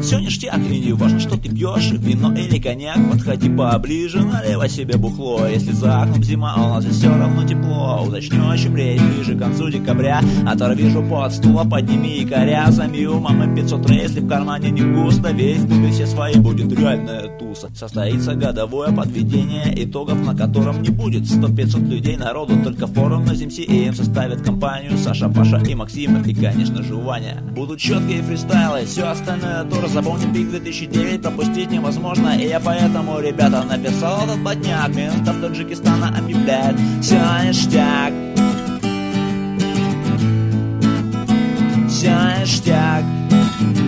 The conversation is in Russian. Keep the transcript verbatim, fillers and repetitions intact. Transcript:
все ништяк, и не важно, что ты пьешь, вино или коньяк. Подходи поближе, наливай себе бухло. Если за окном зима, у нас здесь все равно тепло. Удачнее чемреть ближе к концу декабря. Оторви жопу от стула, подними якоря. Займи у мамы пятьсот рублей, если в кармане не густо. Весь бегай все свои, будет реальная туса. Состоится годовое подведение итогов, на котором не будет сто-пятьсот людей народу. Только форум на Земси и им составит компанию Саша, Паша и Максим, и, конечно же, Ваня. Будут четкие фристайлы, все остальное тоже. Запомни пик две тысячи девять, пропустить невозможно. И я поэтому, ребята, написал этот блатняк. Минстав Таджикистана объявляет: все ништяк, все ништяк.